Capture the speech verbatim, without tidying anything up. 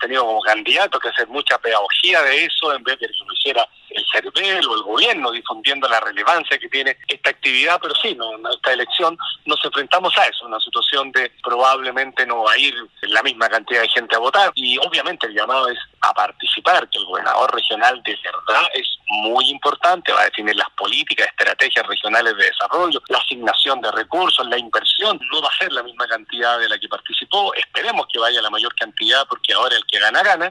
tenido como candidatos que hacer mucha pedagogía de eso en vez de que lo hiciera el CERVEL o el gobierno, difundiendo la relevancia que tiene esta actividad, pero sí, no, en esta elección nos enfrentamos a eso, una situación de probablemente no va a ir la misma cantidad de gente a votar, y obviamente el llamado es a participar, que el gobernador regional de verdad es muy importante, va a definir las políticas, estrategias regionales de desarrollo, la asignación de recursos, la inversión, no va a ser la misma cantidad de la que participó, esperemos que vaya la mayor cantidad porque ahora el que gana, gana,